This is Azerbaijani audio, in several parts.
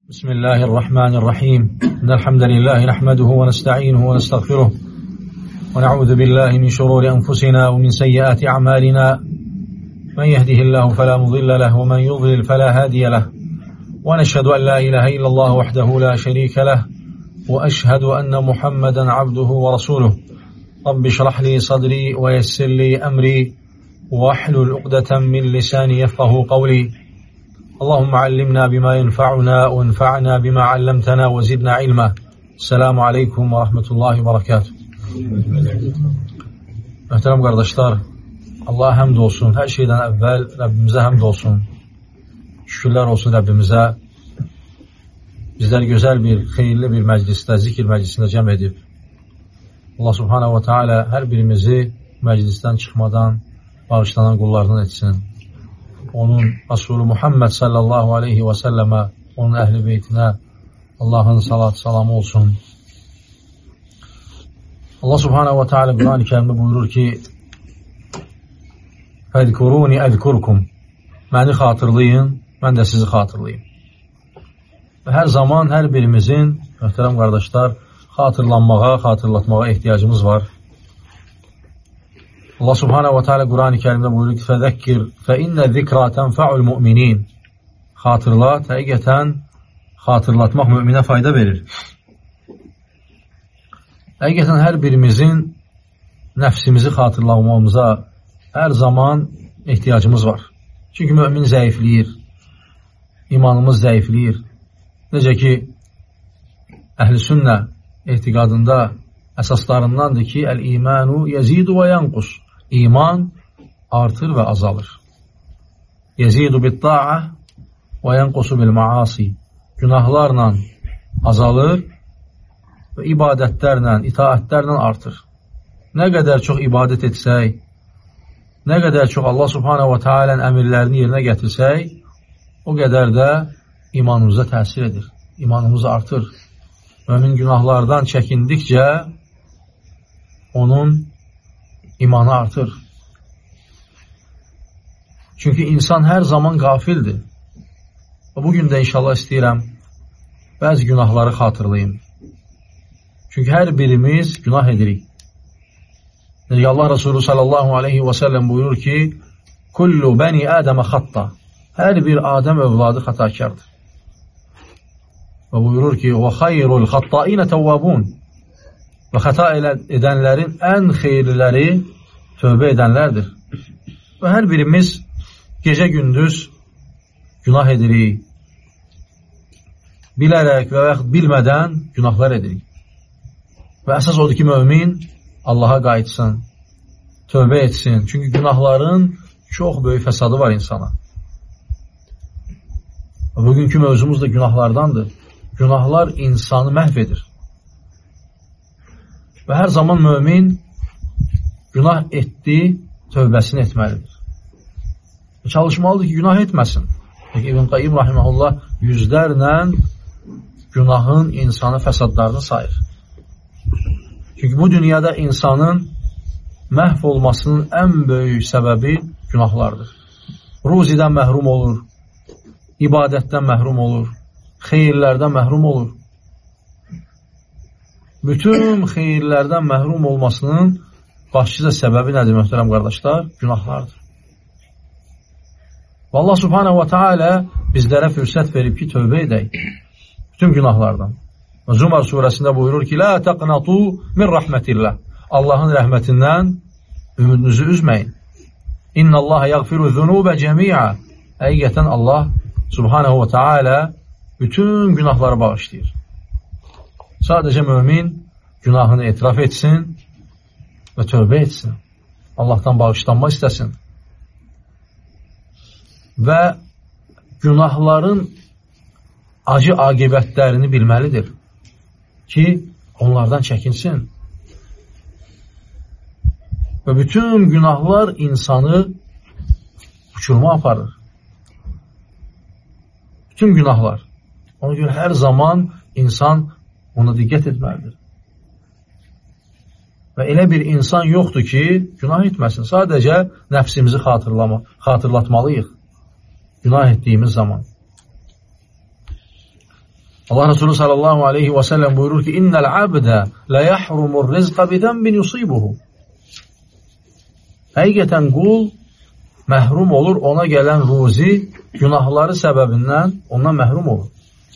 بسم الله الرحمن الرحيم إن الحمد لله نحمده ونستعينه ونستغفره ونعوذ بالله من شرور أنفسنا ومن سيئات أعمالنا من يهده الله فلا مضل له ومن يضلل فلا هادي له ونشهد أن لا إله إلا الله وحده لا شريك له وأشهد أن محمدا عبده ورسوله رب اشرح لي صدري ويسر لي أمري واحلل عقدة من لساني يفقه قولي اللهم علمنا بما ينفعنا وانفعنا بما علمتنا وزدنا علما. Selamun Aleyküm ve Rahmetullahi ve Berekatuhu. Möhtərəm qardaşlar, Allah'a həmd olsun. Hər şeydən əvvəl Rəbbimizə həmd olsun. Şükürlər olsun Rəbbimizə. Bizlər gözəl bir, xeyirli bir məclisdə, zikir məclisində cəm edib. Allah Subhanahu wa Ta'ala hər birimizi məclisdən çıxmadan bağışlanan qullarından etsin. Onun Resulü Muhammed sallallahu aleyhi ve selleme, onun ehli beytine Allah'ın salatı salamı olsun. Allah Subhanahu ve Teala Kur'an-ı Kerim'de buyurur ki فَذْكُرُونِ اَذْكُرْكُمْ Beni hatırlayın, ben de sizi hatırlayayım. Ve her zaman her birimizin, möhtərəm kardeşler, hatırlanmağa, hatırlatmağa ihtiyacımız var. Allah Subhanahu wa Ta'ala Kur'an-ı Kerim'de buyuruyor ki فَذَكِّرْ فَاِنَّ الذِّكْرَى تَنْفَعُ الْمُؤْمِنِينَ Hatırlat, həqiqətən hatırlatmaq müminə fayda verir. Həqiqətən hər birimizin nəfsimizi hatırlamamıza hər zaman ihtiyacımız var. Çünki mümin zəifləyir, imanımız zəifləyir. Necə ki, əhl-i sünnə etiqadında əsaslarındandır ki, əl-imanu yezidu və yanqus. İman artır və azalır. Yezidu bit-ta'a və yanqusu bil-maasi. Günahlarla azalır və ibadətlərlə, itaətlərlə artır. Nə qədər çox ibadət etsək, nə qədər çox Allah Subhanahu wa Ta'ala'nın əmirlərini yerinə gətirsək, o qədər də imanımıza təsir edir. İmanımız artır. Mümin günahlardan çəkindikcə onun imanı artır. Çünki insan hər zaman qafildir. Bugün də inşallah istəyirəm bəzi günahları xatırlayım. Çünki hər birimiz günah edirik. Allah Resulü sallallahu aleyhi ve sellem buyurur ki kullu bəni Ədəmə xatta. Hər bir Adəm övladı xatakardır. Və buyurur ki və xayrul xattainə təvvabun. Və xəta edənlərin ən xeyirliləri tövbə edənlərdir. Və hər birimiz gecə-gündüz günah edirik. Bilərək və yaxud bilmədən günahlar edirik. Və əsas odur ki, mümin Allaha qayıtsın, tövbə etsin. Çünki günahların çox böyük fəsadı var insana. Bugünkü mövzumuz da günahlardandır. Günahlar insanı məhv edir. Və hər zaman mümin günah etdi, tövbəsini etməlidir. Çalışmalıdır ki, günah etməsin. İbn Qayyim rahiməhullah yüzlərlə günahın insanı fəsadlarını sayır. Çünki bu dünyada insanın məhv olmasının ən böyük səbəbi günahlardır. Ruzidən məhrum olur, ibadətdən məhrum olur, xeyirlərdən məhrum olur. Bütün xeyirlərdən məhrum olmasının başlıca səbəbi nədir, möhtərəm qardaşlar? Günahlardır. Və Allah Subhanahu wa Ta'ala bizlərə fürsət verib ki, tövbə edək bütün günahlardan. Zumar surəsində buyurur ki, La taqnatu min rahmetillah. Allahın rəhmətindən ümidinizi üzməyin. İnnallaha yaghfiru zunubə cəmi'a. Həqiqətən Allah Subhanahu wa Ta'ala bütün günahları bağışlayır. Sadəcə mümin günahını etiraf etsin və tövbə etsin. Allahdan bağışlanma istəsin. Və günahların acı aqibətlərini bilməlidir ki, onlardan çəkinsin. Və bütün günahlar insanı uçuruma aparır. Bütün günahlar. Ona görə hər zaman insan ona diqqət etməlidir. Və elə bir insan yoxdur ki, günah etməsin. Sadəcə nəfsimizi xatırlatmalıyıq. Günah etdiyimiz zaman. Allah Resulü sallallahu aleyhi və səlləm buyurur ki, İnnəl abdə lə yəhrumur rizqə bidənbin yusibuhu. Həqiqətən qul məhrum olur, ona gələn ruzi günahları səbəbindən ondan məhrum olur.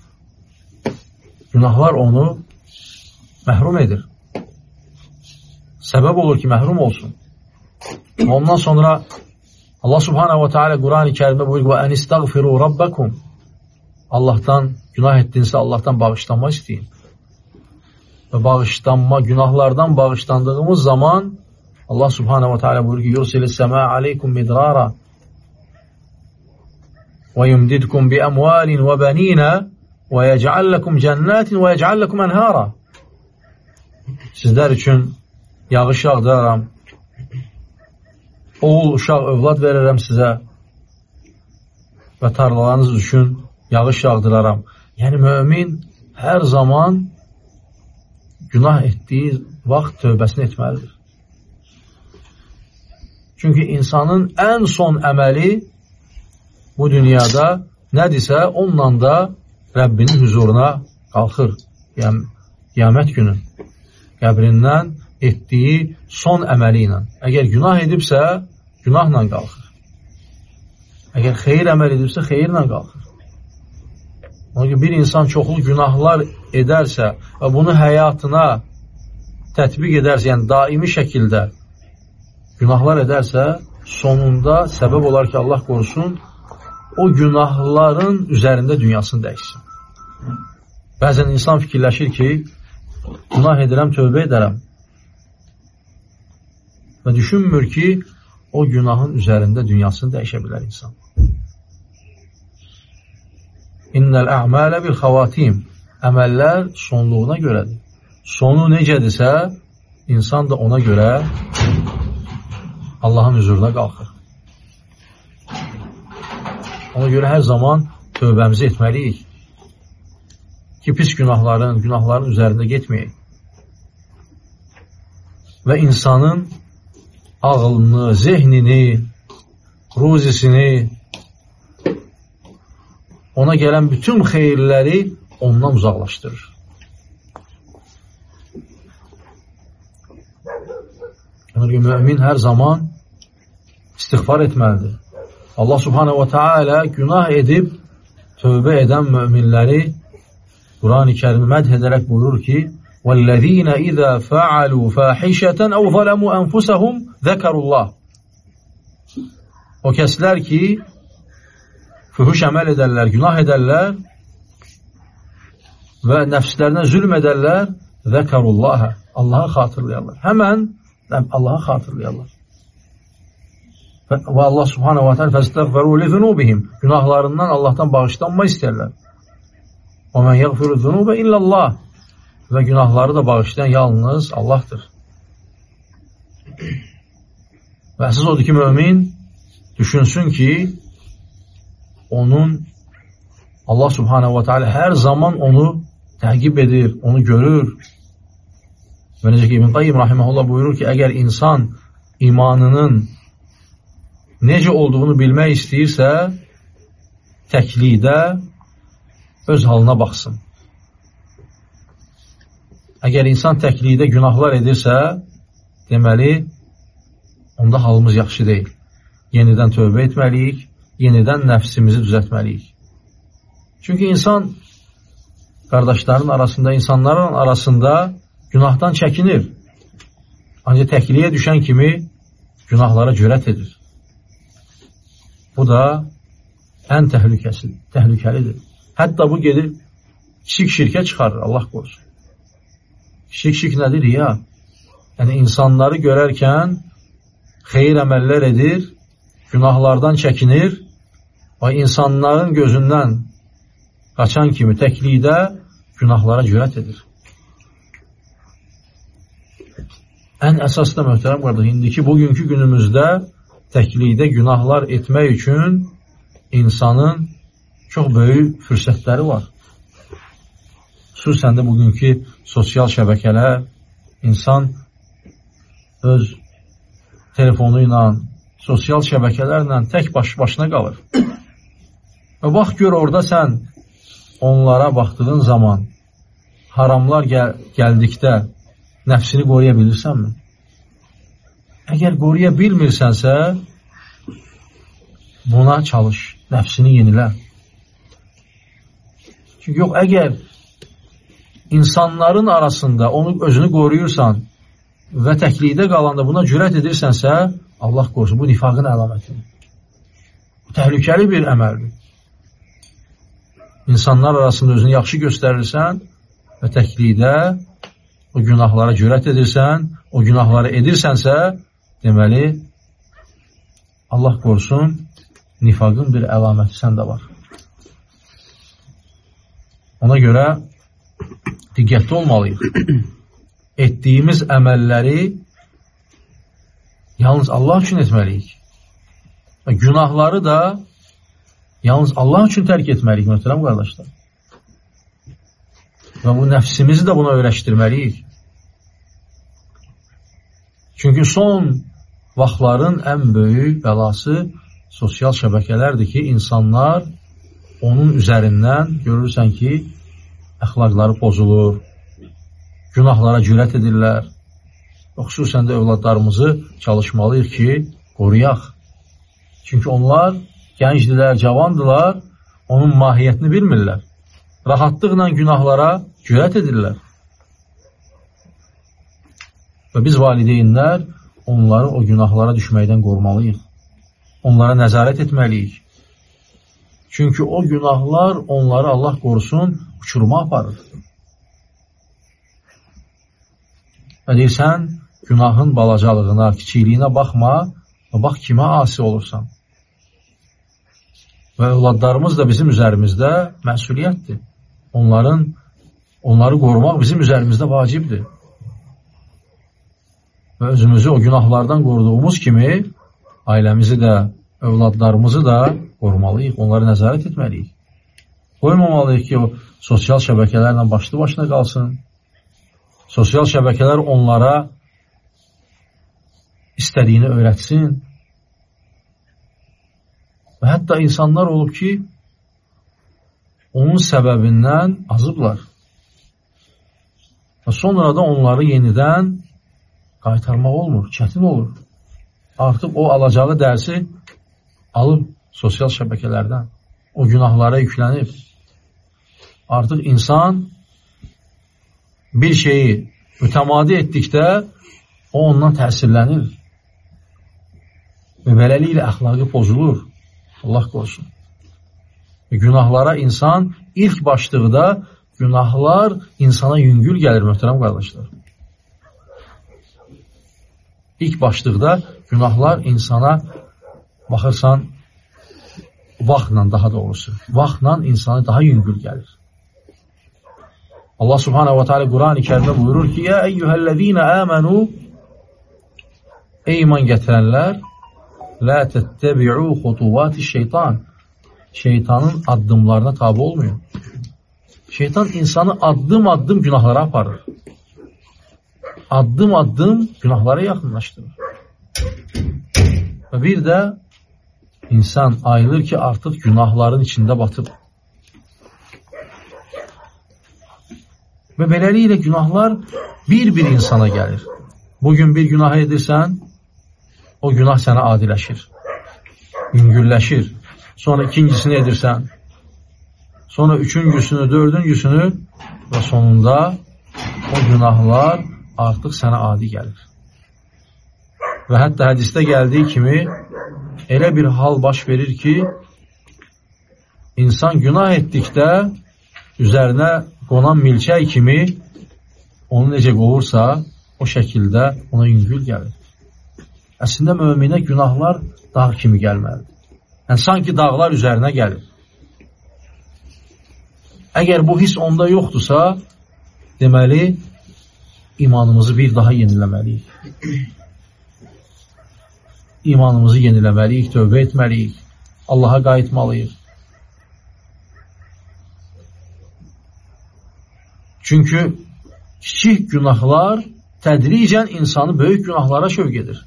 Günahlar onu məhrum edir. Səbəb olur ki, məhrum olsun. Ondan sonra Allah subhanahu wa ta'ala Quran-ı Kərimdə buyurur və ənistəğfiru rabbəkum. Allahdan günah etdinsə Allahdan bağışlanma istəyin. Və bağışlanma, günahlardan bağışlandığımız zaman Allah subhanahu wa ta'ala buyurur ki yursilis səmâ aleykum midrara və yumdidkum bi əmvalin və bənînə və yəcəlləkum cənnətin və yəcəlləkum ənhara. Sizlər üçün yağış yağdıraram, oğul, uşaq, övlad verirəm sizə və tarlalarınız üçün yağış yağdıraram. Yəni, mümin hər zaman günah etdiyi vaxt tövbəsini etməlidir. Çünki insanın ən son əməli bu dünyada nədirsə, onunla da Rəbbinin huzuruna qalxır. Yəni, qiyamət günü qəbrindən etdiyi son əməli ilə. Əgər günah edibsə, günahla qalxır. Əgər xeyir əməl edibsə, xeyirlə qalxır. Onun ki, bir insan çoxlu günahlar edərsə və bunu həyatına tətbiq edərsə, yəni daimi şəkildə günahlar edərsə, sonunda səbəb olar ki, Allah qorusun, o günahların üzərində dünyasını dəyişsin. Bəzən insan fikirləşir ki, günah edirəm, tövbə edərəm. Və düşünmür ki, o günahın üzərində dünyasını dəyişə bilər insan. İnnəl ə'mələ bil xavatim. Əməllər sonluğuna görədir. Sonu necədirsə, insan da ona görə Allahın huzuruna qalxır. Ona görə hər zaman tövbəmizi etməliyik. Ki, pis günahların üzərində getməyək. Və insanın ağlını, zehnini, ruzisini, ona gələn bütün xeyirləri ondan uzaqlaşdırır. Yəni, mümin hər zaman istiğfar etməlidir. Allah subhanahu wa ta'ala günah edib tövbə edən müminləri Quran-ı Kərimi mədh edərək buyurur ki وَالَّذ۪ينَ اِذَا فَعَلُوا فَاحِشَةً اَوْ ظَلَمُوا أَنْفُسَهُمْ ذَكَرُوا اللّٰهِ. O kəslər ki fühuş əməl edərlər, günah edərlər və nəfslərinə zülm edərlər, zəkarullaha, Allah'a xatırlayarlar. Həmən Allah'a xatırlayarlar. Və Allah subhanahu wa ta'ala fəstəğfəru li zunubihim, günahlarından Allah'tan bağışlanma istəyərlər. Və mən yəğfiru zunubə illallah, və günahları da bağışlayan yalnız Allah'tır. Və əsas odur ki, mümin düşünsün ki, onun Allah subhanahu wa ta'ala hər zaman onu təqib edir, onu görür. Və necə ki, İbn Qayyim rahiməhullah buyurur ki, əgər insan imanının necə olduğunu bilmək istəyirsə, təklikdə öz halına baxsın. Əgər insan təklikdə günahlar edirsə, deməli, onda halımız yaxşı deyil. Yenidən tövbə etməliyik, yenidən nəfsimizi düzəltməliyik. Çünki insan qardaşların arasında, insanların arasında günahdan çəkinir. Ancaq təkliyə düşən kimi günahlara cürət edir. Bu da ən təhlükəlidir. Hətta bu gedir, kiçik şirkə çıxarır, Allah qorusun. Şirk nədir? Riya. Yəni, insanları görərkən xeyir əməllər edir, günahlardan çəkinir və insanların gözündən qaçan kimi təklikdə günahlara cürət edir. Ən əsas da möhtərəm qardaş, indiki bugünkü günümüzdə təklikdə günahlar etmək üçün insanın çox böyük fürsətləri var. Xüsusən də bugünkü sosial şəbəkələr, insan öz telefonu ilə, sosial şəbəkələrlə tək başına qalır. Və bax gör, orada sən onlara baxdığın zaman haramlar gəldikdə nəfsini qoruya bilirsənmi? Əgər qoruya bilmirsənsə, buna çalış, nəfsini yenilə. Çünki yox, əgər insanların arasında onu özünü qoruyursan və təklikdə qalanda buna cürət edirsənsə, Allah qorusun, bu nifaqın əlamətidir. Bu təhlükəli bir əməldir. İnsanlar arasında özünü yaxşı göstərirsən və təklikdə o günahlara cürət edirsən, o günahları edirsənsə, deməli, Allah qorusun, nifaqın bir əlaməti səndə var. Ona görə diqqətli olmalıyıq. Etdiyimiz əməlləri yalnız Allah üçün etməliyik. Günahları da yalnız Allah üçün tərk etməliyik, möhtərəm qardaşlar. Və bu nəfsimizi də buna öyrəşdirməliyik. Çünki son vaxtların ən böyük bəlası sosial şəbəkələrdir ki, insanlar onun üzərindən görürsən ki, əxlaqları pozulur, günahlara cürət edirlər. Xüsusən də övladlarımızı çalışmalıyıq ki, qoruyaq. Çünki onlar gəncdilər, cavandılar, onun mahiyyətini bilmirlər. Rahatlıqla günahlara cürət edirlər. Və biz valideynlər onları o günahlara düşməkdən qorumalıyıq. Onlara nəzarət etməliyik. Çünki o günahlar onları Allah qorusun uçuruma aparır. Və deyirsən, günahın balacalığına, kiçikliyinə baxma və bax kimə asi olursan. Və övladlarımız da bizim üzərimizdə məsuliyyətdir. Onları qorumaq bizim üzərimizdə vacibdir. Və özümüzü o günahlardan qoruduğumuz kimi ailəmizi də, övladlarımızı da qorumalıyıq, onları nəzarət etməliyik. Qoymamalıyıq ki, o sosial şəbəkələrlə başlı başına qalsın. Sosial şəbəkələr onlara istədiyini öyrətsin. Və hətta insanlar olub ki, onun səbəbindən azıblar. Və sonra da onları yenidən qaytarmaq olmur, çətin olur. Artıq o alacağı dərsi alıb sosial şəbəkələrdən. O günahlara yüklənib. Artıq insan bir şeyi mütəmadi etdikdə o ondan təsirlənir. Və beləliklə əxlaqı pozulur. Allah qorusun. Günahlara insan ilk başlıqda günahlar insana yüngül gəlir, möhtərəm qardaşlar. İlk başlıqda günahlar insana baxırsan vaxtla daha doğrusu. Vaxtla insana daha yüngül gəlir. Allah subhanahu wa ta'ala Quran-ı Kərimdə buyurur ki, Ya eyyuhəl-ləzīnə əmənu Ey iman gətirənlər La təttəbi'u xutuvati şeytan Şeytanın addımlarına tabi olmayın. Şeytan insanı addım-addım günahlara aparır. Addım-addım günahlara yaxınlaşdırır. Və bir də insan ayılır ki, artıq günahların içində batıb. Və beləliklə günahlar bir-bir insana gəlir. Bugün bir günah edirsən, o günah sənə adiləşir, yüngülləşir. Sonra ikincisini edirsən, sonra üçüncüsünü, dördüncüsünü və sonunda o günahlar artıq sənə adi gəlir. Və hətta hədisdə gəldiyi kimi elə bir hal baş verir ki, insan günah etdikdə üzərinə qonan milçək kimi onu necə qovursa, o şəkildə ona yüngül gəlir. Əslində möminə günahlar dağ kimi gəlməlidir. Yəni, sanki dağlar üzərinə gəlir. Əgər bu his onda yoxdursa, deməli, imanımızı bir daha yeniləməliyik. İmanımızı yeniləməliyik, tövbə etməliyik, Allaha qayıtmalıyıq. Çünki kiçik günahlar tədricən insanı böyük günahlara şövq edir.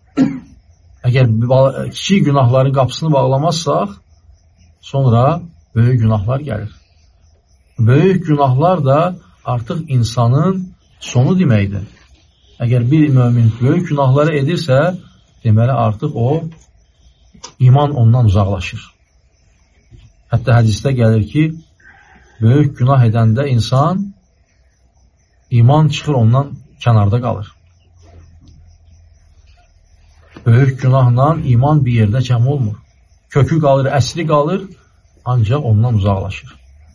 Əgər kiçik günahların qapısını bağlamazsaq, sonra böyük günahlar gəlir. Böyük günahlar da artıq insanın sonu deməkdir. Əgər bir mömin böyük günahları edirsə, deməli artıq o iman ondan uzaqlaşır. Hətta hədisdə gəlir ki, böyük günah edəndə insan iman çıxır ondan kənarda qalır. Böyük günahla iman bir yerdə cəm olmur. Kökü qalır, əsli qalır, ancaq ondan uzaqlaşır.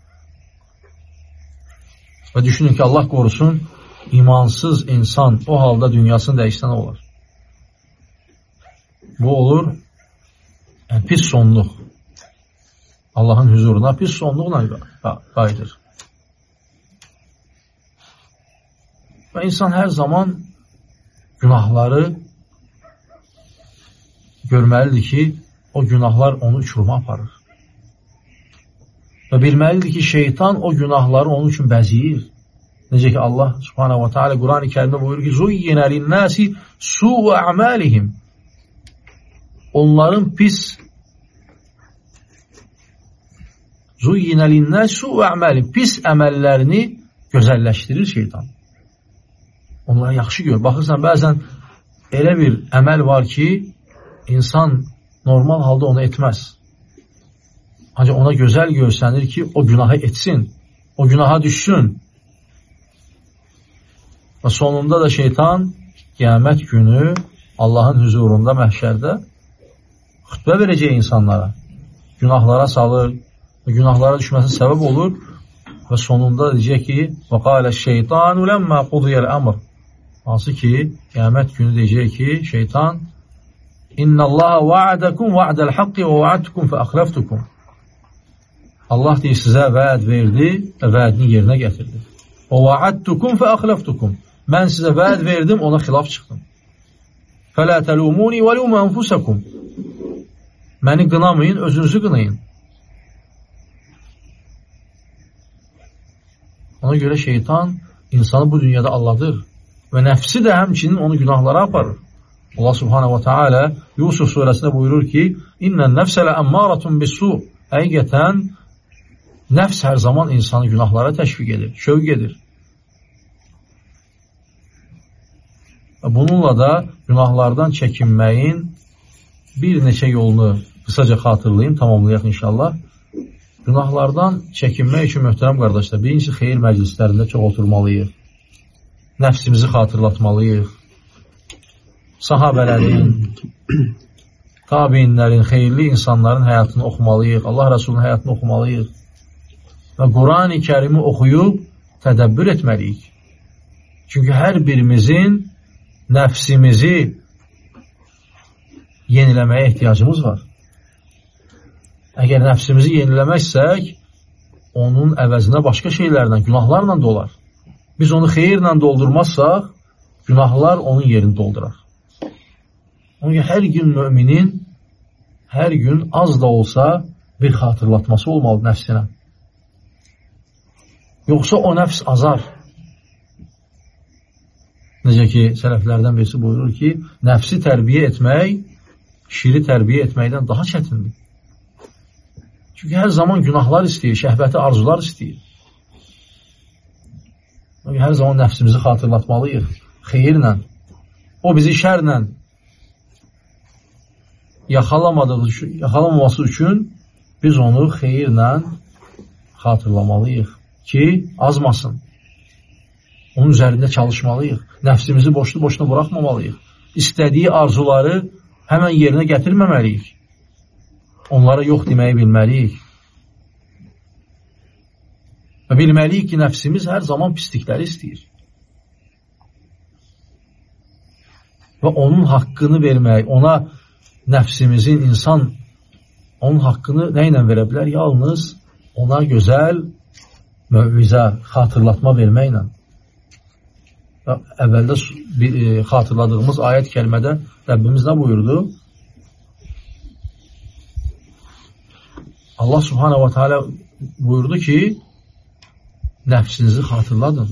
Və düşünün ki, Allah qorusun, imansız insan o halda dünyasını dəyişsən olur. Bu olur pis sonluq. Allahın huzuruna pis sonluqla qayıdır. Və insan hər zaman günahları görməlidir ki, o günahlar onu uçuruma aparır. Və bilməlidir ki, şeytan o günahları onun üçün bəziyir. Necə ki, Allah subhanahu wa ta'ala Quran-ı Kərimdə buyurur ki, Zuyyinə linnəsi su'u a'malihim. Onların pis Zuyyinə linnəsi su'u a'malihim. Pis əməllərini gözəlləşdirir şeytan. Onları yaxşı gör. Baxırsan, bəzən elə bir əməl var ki, insan normal halda onu etməz. Ancaq ona gözəl görsənir ki, o günahı etsin, o günaha düşsün. Və sonunda da şeytan qiyamət günü Allahın huzurunda, məhşərdə xütbə verəcək insanlara. Günahlara salır, günahlara düşməsi səbəb olur və sonunda deyəcək ki, وَقَالَ الشَّيْطَانُ لَمَّا قُضِيَ الْأَمْرِ. Hansı ki, qiyamət günü deyəcək ki, şeytan اِنَّ اللّٰهَ وَعَدَكُمْ وَعْدَ الْحَقِّ وَوَعَدْتُكُمْ فَأَخْلَفْتُكُمْ. Allah deyir, sizə vəd verdi və vədini yerinə gətirdi. وَوَعَدْتُكُمْ فَأَخْلَفْتُكُمْ. Mən sizə vəd verdim, ona xilaf çıxdım. فَلَا تَلُومُونِي وَلُومَ أَنفُسَكُمْ. Məni qınamayın, özünüzü qınayın. Ona görə şeytan insanı bu dünyada aldadır və nəfsi də həmçinin onu günahlara aparır. Allah subhanahu wa ta'ala Yusuf surəsində buyurur ki, İnnən nəfsələ əmmaratun bis-su. Həqiqətən nəfs hər zaman insanı günahlara təşviq edir, şövq edir. Bununla da günahlardan çəkinməyin bir neçə yolunu qısaca xatırlayayım, tamamlayaq inşallah. Günahlardan çəkinmək üçün möhtərəm qardaşlar, birincisi xeyir məclislərində çox oturmalıyıq. Nəfsimizi xatırlatmalıyıq. Sahabələrin, tabiinlərin, xeyirli insanların həyatını oxumalıyıq. Allah Rəsulunun həyatını oxumalıyıq. Və Quran-ı Kərimi oxuyub tədəbbür etməliyik. Çünki hər birimizin nəfsimizi yeniləməyə ehtiyacımız var. Əgər nəfsimizi yeniləməzsək, onun əvəzinə başqa şeylərlə, günahlarla dolar. Biz onu xeyirlə doldurmazsaq, günahlar onun yerini doldurar. Onun üçün hər gün müminin, hər gün az da olsa bir xatırlatması olmalı nəfsinə. Yoxsa o nəfs azar. Necə ki, sələflərdən birisi buyurur ki, nəfsi tərbiyə etmək, şiri tərbiyə etməkdən daha çətindir. Çünki hər zaman günahlar istəyir, şəhvəti arzular istəyir. Hər zaman nəfsimizi xatırlatmalıyıq, xeyirlə. O bizi şərlə yaxalamaması üçün biz onu xeyirlə xatırlamalıyıq ki, azmasın. Onun üzərində çalışmalıyıq. Nəfsimizi boşuna buraxmamalıyıq. İstədiyi arzuları həmən yerinə gətirməməliyik. Onlara yox deməyi bilməliyik. Və bilməliyik ki, nəfsimiz hər zaman pislikləri istəyir. Və onun haqqını vermək, ona nəfsimizin, insan onun haqqını nə ilə verə bilər? Yalnız ona gözəl mövizə, xatırlatma verməklə. Əvvəldə xatırladığımız ayət kəlmədə Rəbbimiz nə buyurdu? Allah subhanahu wa ta'ala buyurdu ki, nəfsinizi xatırladın.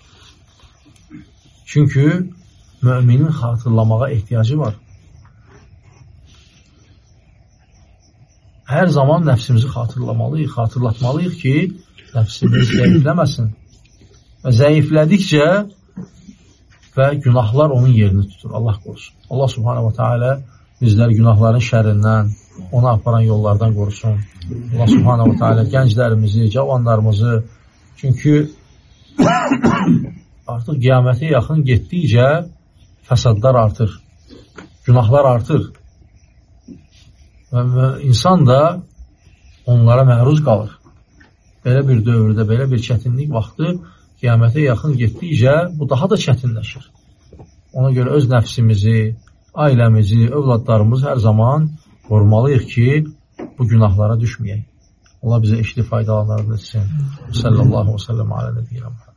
Çünki müminin xatırlamağa ehtiyacı var. hər zaman nəfsimizi xatırlatmalıyıq ki, nəfsimiz zəifləməsin. Və zəiflədikcə və günahlar onun yerini tutur. Allah qorusun. Allah subhanahu wa ta'ala bizləri günahların şərrindən, ona aparan yollardan qorusun. Allah subhanahu wa ta'ala gənclərimizi, cavanlarımızı, çünki artıq qiyamətə yaxın getdikcə fəsadlar artır, günahlar artır və insan da onlara məruz qalır. Belə bir dövrdə, belə bir çətinlik vaxtı qiyamətə yaxın getdikcə bu daha da çətinləşir. Ona görə öz nəfsimizi, ailəmizi, övladlarımızı hər zaman qorumalıyıq ki, bu günahlara düşməyək. Allah bizə işli faydalanlar etsin. Sallallahu aleyhi ve sellem ala nebiyyina Muhammed.